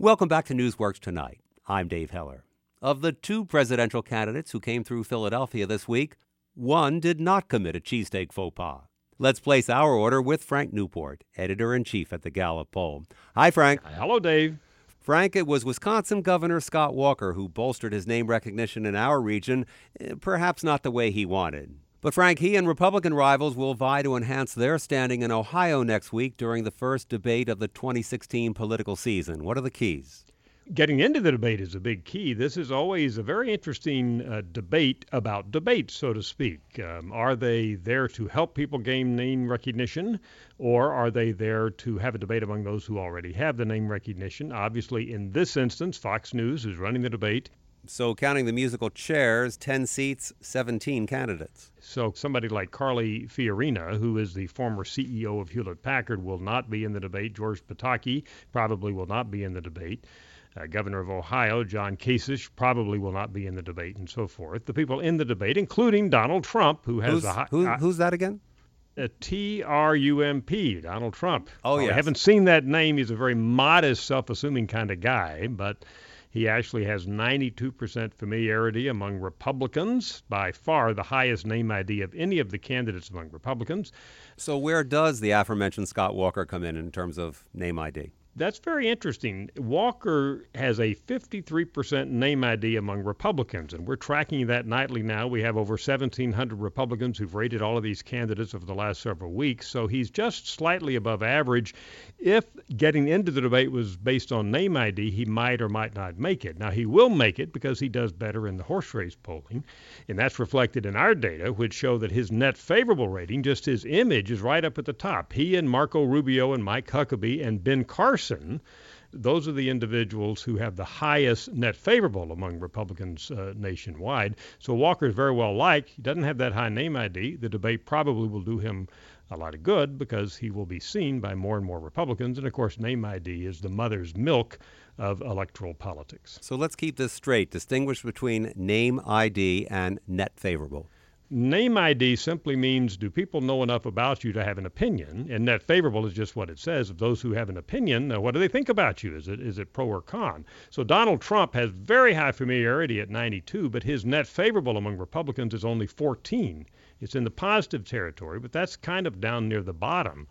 Welcome back to Newsworks Tonight. I'm Dave Heller. Of the two presidential candidates who came through Philadelphia this week, one did not commit a cheesesteak faux pas. Let's place our order with Frank Newport, editor-in-chief at the Gallup poll. Hi, Frank. Hello, Dave. Frank, it was Wisconsin Governor Scott Walker who bolstered his name recognition in our region, perhaps not the way he wanted. But Frank, he and Republican rivals will vie to enhance their standing in Ohio next week during the first debate of the 2016 political season. What are the keys? Getting into the debate is a big key. This is always a very interesting debate about debates, so to speak. Are they there to help people gain name recognition, or are they there to have a debate among those who already have the name recognition? Obviously, in this instance, Fox News is running the debate. So counting the musical chairs, 10 seats, 17 candidates. So somebody like Carly Fiorina, who is the former CEO of Hewlett-Packard, will not be in the debate. George Pataki probably will not be in the debate. Governor of Ohio, John Kasich, probably will not be in the debate, and so forth. The people in the debate, including Donald Trump, who has who's that again? Trump, Donald Trump. Oh, yes. I haven't seen that name. He's a very modest, self-assuming kind of guy, but he actually has 92% familiarity among Republicans, by far the highest name ID of any of the candidates among Republicans. So where does the aforementioned Scott Walker come in terms of name ID? That's very interesting. Walker has a 53% name ID among Republicans, and we're tracking that nightly now. We have over 1,700 Republicans who've rated all of these candidates over the last several weeks, so he's just slightly above average. If getting into the debate was based on name ID, he might or might not make it. Now, he will make it because he does better in the horse race polling, and that's reflected in our data, which show that his net favorable rating, just his image, is right up at the top. He and Marco Rubio and Mike Huckabee and Ben Carson, those are the individuals who have the highest net favorable among Republicans nationwide. So Walker is very well liked. He doesn't have that high name ID. The debate probably will do him a lot of good because he will be seen by more and more Republicans. And, of course, name ID is the mother's milk of electoral politics. So let's keep this straight. Distinguish between name ID and net favorable. Name ID simply means, do people know enough about you to have an opinion? And net favorable is just what it says. Of those who have an opinion, what do they think about you? Is it pro or con? So Donald Trump has very high familiarity at 92, but his net favorable among Republicans is only 14. It's in the positive territory, but that's kind of down near the bottom.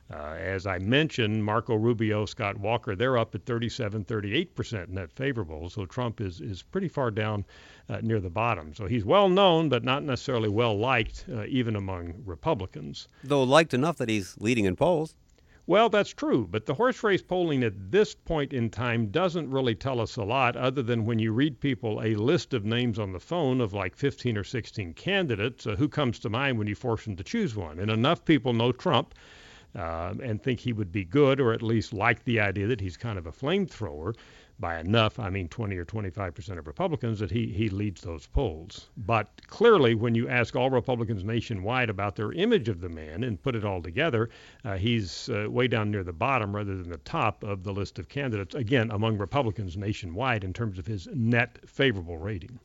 As I mentioned, Marco Rubio, Scott Walker, they're up at 37, 38% net favorable. So Trump is pretty far down near the bottom. So he's well known, but not necessarily well liked, even among Republicans. Though liked enough that he's leading in polls. Well, that's true, but the horse race polling at this point in time doesn't really tell us a lot, other than when you read people a list of names on the phone of like 15 or 16 candidates, who comes to mind when you force them to choose one? And enough people know Trump and think he would be good, or at least like the idea that he's kind of a flamethrower. By enough, I mean 20 or 25% of Republicans, that he leads those polls. But clearly, when you ask all Republicans nationwide about their image of the man and put it all together, he's way down near the bottom rather than the top of the list of candidates, again, among Republicans nationwide in terms of his net favorable rating.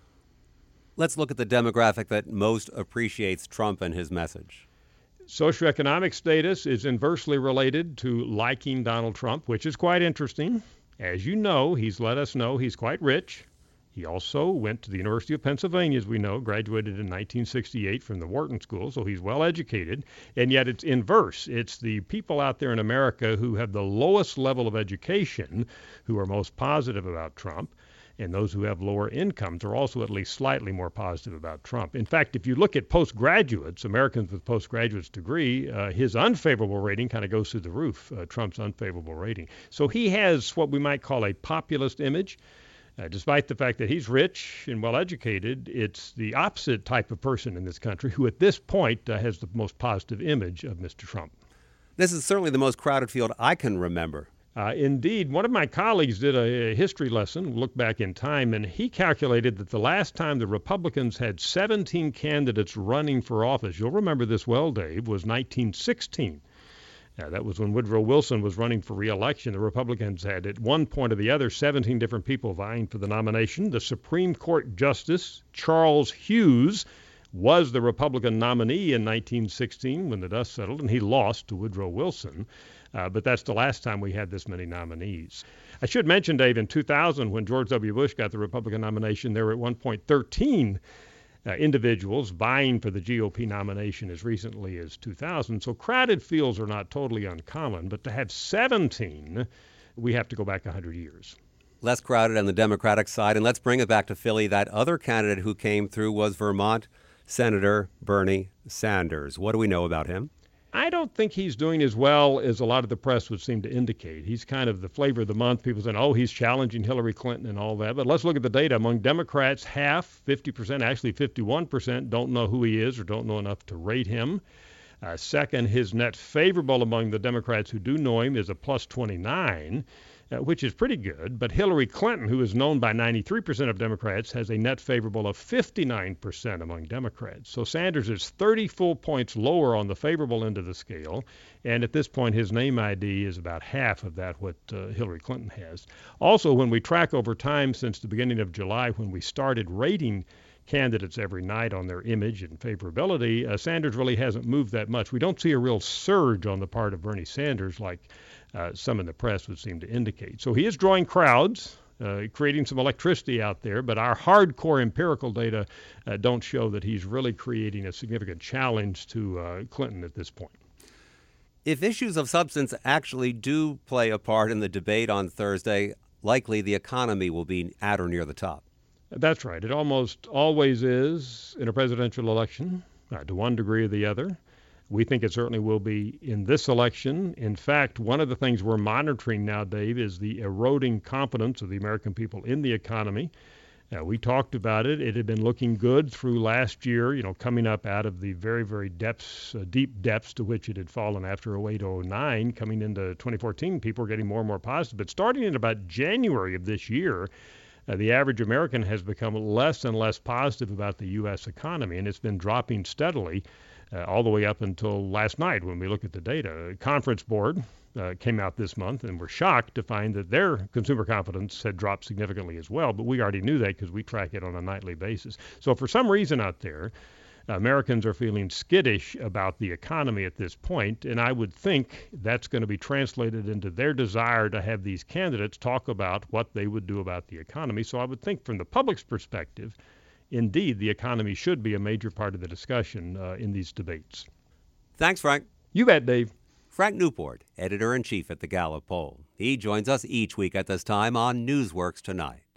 Let's look at the demographic that most appreciates Trump and his message. Socioeconomic status is inversely related to liking Donald Trump, which is quite interesting. As you know, he's let us know he's quite rich. He also went to the University of Pennsylvania, as we know, graduated in 1968 from the Wharton School, so he's well educated. And yet it's inverse. It's the people out there in America who have the lowest level of education who are most positive about Trump. And those who have lower incomes are also at least slightly more positive about Trump. In fact, if you look at postgraduates, Americans with postgraduate's degree, his unfavorable rating kind of goes through the roof, Trump's unfavorable rating. So he has what we might call a populist image. Despite the fact that he's rich and well-educated, it's the opposite type of person in this country who at this point has the most positive image of Mr. Trump. This is certainly the most crowded field I can remember. Indeed, one of my colleagues did a history lesson, look back in time, and he calculated that the last time the Republicans had 17 candidates running for office, you'll remember this well, Dave, was 1916. That was when Woodrow Wilson was running for re-election. The Republicans had, at one point or the other, 17 different people vying for the nomination. The Supreme Court Justice Charles Hughes was the Republican nominee in 1916 when the dust settled, and he lost to Woodrow Wilson. But that's the last time we had this many nominees. I should mention, Dave, in 2000, when George W. Bush got the Republican nomination, there were at one point 13 individuals vying for the GOP nomination as recently as 2000. So crowded fields are not totally uncommon, but to have 17, we have to go back 100 years. Less crowded on the Democratic side. And let's bring it back to Philly. That other candidate who came through was Vermont Senator Bernie Sanders. What do we know about him? I don't think he's doing as well as a lot of the press would seem to indicate. He's kind of the flavor of the month. People saying, oh, he's challenging Hillary Clinton and all that. But let's look at the data. Among Democrats, half, 50%, actually 51%, don't know who he is or don't know enough to rate him. Second, his net favorable among the Democrats who do know him is a plus 29. Which is pretty good. But Hillary Clinton, who is known by 93% of Democrats, has a net favorable of 59% among Democrats. So Sanders is 30 full points lower on the favorable end of the scale. And at this point, his name ID is about half of that what Hillary Clinton has. Also, when we track over time since the beginning of July, when we started rating candidates every night on their image and favorability, Sanders really hasn't moved that much. We don't see a real surge on the part of Bernie Sanders like some in the press would seem to indicate. So he is drawing crowds, creating some electricity out there, but our hardcore empirical data don't show that he's really creating a significant challenge to Clinton at this point. If issues of substance actually do play a part in the debate on Thursday, likely the economy will be at or near the top. That's right. It almost always is in a presidential election, to one degree or the other. We think it certainly will be in this election. In fact, one of the things we're monitoring now, Dave, is the eroding confidence of the American people in the economy. We talked about it. It had been looking good through last year, coming up out of the very, very deep depths to which it had fallen after 2008-09. Coming into 2014, people were getting more and more positive. But starting in about January of this year, the average American has become less and less positive about the U.S. economy, and it's been dropping steadily all the way up until last night when we look at the data. Conference Board came out this month and were shocked to find that their consumer confidence had dropped significantly as well, but we already knew that because we track it on a nightly basis. So for some reason out there, Americans are feeling skittish about the economy at this point, and I would think that's going to be translated into their desire to have these candidates talk about what they would do about the economy. So I would think from the public's perspective, indeed, the economy should be a major part of the discussion in these debates. Thanks, Frank. You bet, Dave. Frank Newport, editor-in-chief at the Gallup Poll. He joins us each week at this time on Newsworks Tonight.